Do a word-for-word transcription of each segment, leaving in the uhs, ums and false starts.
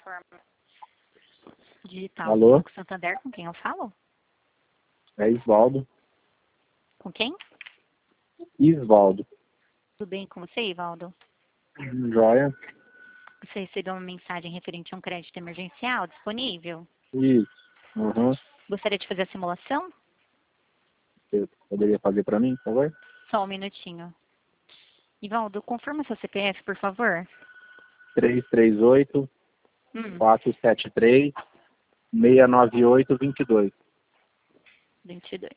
plataforma digital do Alô? Banco Santander, com quem eu falo? É Isvaldo. Com quem? Isvaldo. Tudo bem com você, Ivaldo? Joia? Você recebeu uma mensagem referente a um crédito emergencial disponível? Isso. Uhum. Gostaria de fazer a simulação? Você poderia fazer para mim, por favor? Só um minutinho. Ivaldo, confirma seu C P F, por favor. três três oito, Hum, quatro sete três, seis nove oito, dois dois. vinte e dois.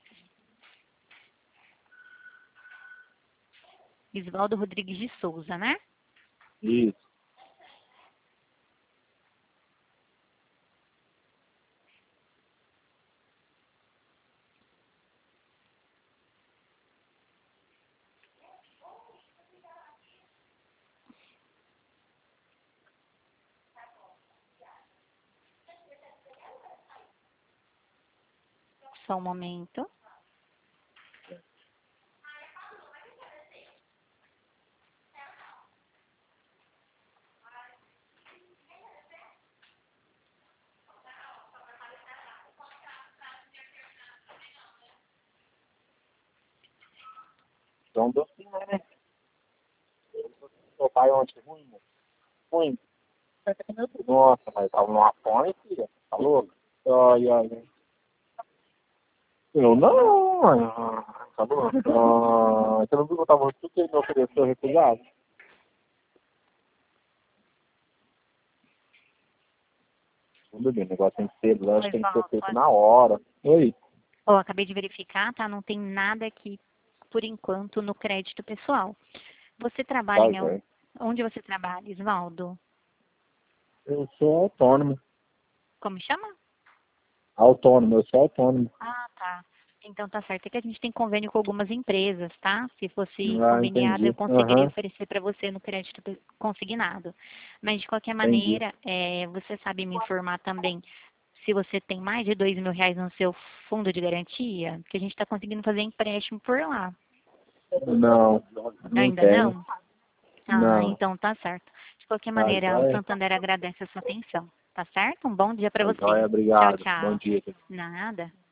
Isvaldo Rodrigues de Souza, né? Isso. Só um momento. Então, docinho, né? Seu pai ontem, ruim, moço. Ruim. Nossa, mas tava numa fome, filha. Tá louco? Ai, ai, ai. Eu não, ai, tá louco? Ah, você não viu que eu tava tudo que ele me ofereceu recusado? Tudo bem, o negócio tem que ser, o lanche Oi, tem que ser Ivaldo. feito na hora. Oi. Ó, acabei de verificar, tá? Não tem nada aqui, por enquanto, no crédito pessoal. Você trabalha Tá, em... al- velho. Onde você trabalha, Isvaldo? Eu sou autônomo. Como chama? Autônomo, eu sou autônomo. Ah, tá. Então tá certo. É que a gente tem convênio com algumas empresas, tá? Se fosse Ah, conveniado, eu entendi. conseguiria Aham, oferecer para você no crédito pe- consignado. Mas de qualquer entendi. maneira, é, você sabe me informar também se você tem mais de dois mil reais no seu fundo de garantia? Que a gente está conseguindo fazer empréstimo por lá. Não, não Ainda tenho. não? Ah, Não. então tá certo. De qualquer Tá maneira, o joia? Santander agradece a sua atenção. Tá certo? Um bom dia para Tá você. joia, Tchau, obrigado. Bom tchau. dia. Nada.